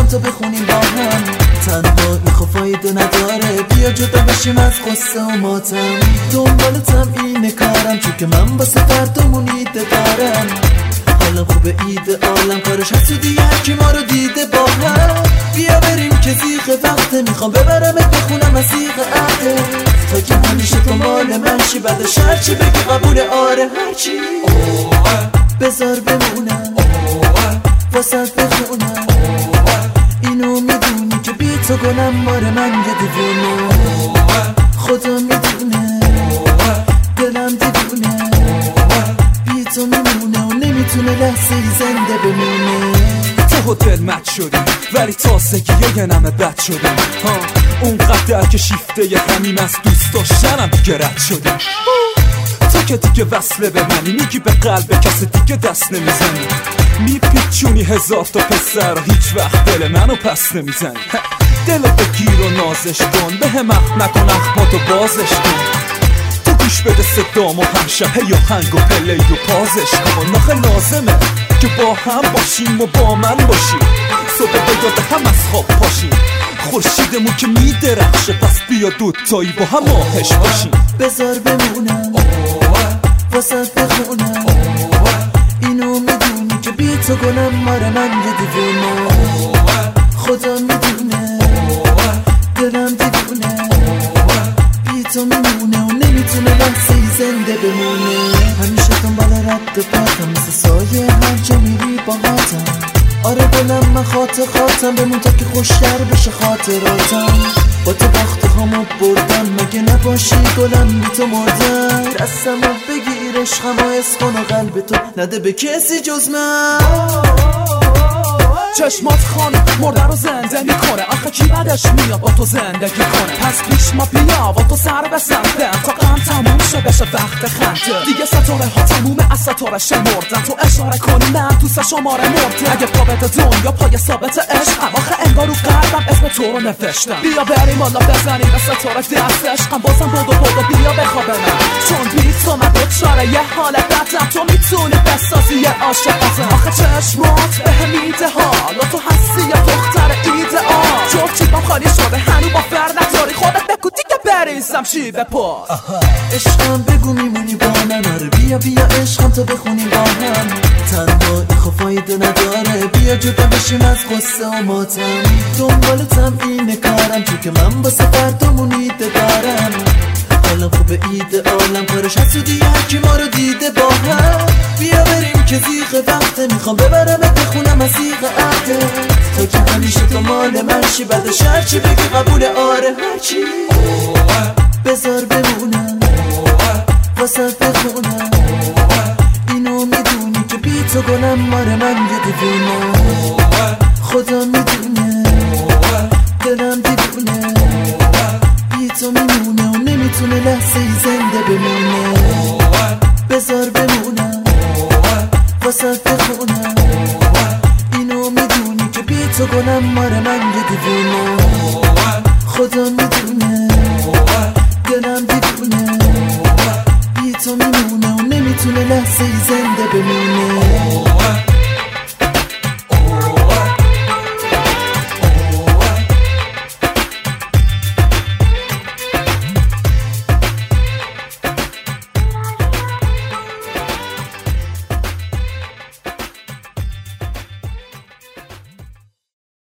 تا بخونیم با هم. تنهایی خب فایده نداره، بیا جدا بشیم از قصه و ماتم. دنبالتم اینه کارم، چون که من واسه فردامون ایده دارم. حالا خوبه ایده عالم، کارش حسودی هرکی ما رو دیده با هم. بیا بریم که زیغ وقته، میخوام ببرمت بخونم از زیغ عهده. تا که همیشه تو مال من شی، بعدش هرچی بگی قبول، آره هرچی. بذار بمونم واسه بخونم، اینو میدونی که بی تو گلم مار من یه دیوونه. خدا میدونه دلم دیوونه، بی تو میمونه و نمیتونه لحظه زنده بمونه. تو هتل مت شدیم ولی تازگی یه نمه بد شدیم. اونقدر که شیفته همیم از دوست داشتنم دیگه رد شدیم. تو که دیگه وصله به منی، میگی به قلب کسی دیگه دست نمیزنی. میپیچونی هزار تا پسر و هیچ وقت دل منو پس نمیزنی. دل بگیر و نازش کن، به هم نکن اخماتو بازش کن. تو گوش بده صدام و همشه هی آهنگ و پلی و پازش کن. نخه لازمه که با هم باشیم و با من باشیم، صبح به یاد هم از خواب پاشیم. خورشیدمون که میدرخشه، پس بیا دوتایی با هم آتش باشیم. بذار بمونم واسه بخونم، اینو میدونی که بی تو گلم مار من یه دیوونه. خدا میدونه دلم دیوونه، بی تو میمونه و نمیتونه لحظه زنده بمونه. همیشه دنبال رد پاتم، مثل سایه هر جا میری با هاتم. آره دلم من خاطرم بمون تا که خوشتر بشه خاطراتم. با تو باخت همو بردم، مگه نباشی گلم بی تو مردم. دستم رو بگیر عشقم و حس کن و قلب تو نده به کسی جز من. چشمات خانه مرده رو زنده میکنه، آخه کی بعدش میاد با تو زندگی کنه. پس پیش ما بیا و تو سر بسندن تا غم تموم شه بشه وقت خنده. دیگه ستاره ها تمومه از ستاره شمردن، تو اشاره کنی من تو سه شماره مرده. اگه ثابت دنیا پای ثابت عشقم، آخه انگار رو قلبم اسم تو رو نوشتم. بیا بریم حالا بزنیم به ستاره دست عشقم، بازم بودو بیا بخواب من. چون بی تو من دوچاره یه حال بدم، تو میتونی بسازی یه عاشقتم. آخه چشمات به هم میده حالا تو هستی یه دختر ایدئال. چون چیپم خالی شده هنو با فر نداری، خودت بگو دیگه بریزم شیبه پاس. عشقم بگو میمونی با من، آره بیا عشقم تا بخونیم با هم. تنهایی خب فایده نداره، بیا جدا بشیم از قصه و ماتم. دنبالتم اینه کارم، چون که من واسه فردامون ایده دارم. حالا خوبه ایده عالم، کارش حسودی هرکی ما رو دیده با هم. بیا بریم که زیغ وقته، میخوام ببرمت بخونم از زیغ عهده. تا که همیشه تو مال من شی، بعدش هرچی بگی قبول، آره هرچی. بذار بمونم واسه بخونم، اینو میدونی که بی تو گلم مار من یه دیوونه. خدا میدونه دلم دیوونه، بی تو میمونه و نمیتونه لحظه زنده بمونه. بذار بمونم واسه بخونم، اینو میدونی که بی تو گلم مار من یه دیوونه. خدا میدونه دلم دیوونه، بی تو میمونه و نمیتونه لحظه زنده بمونه.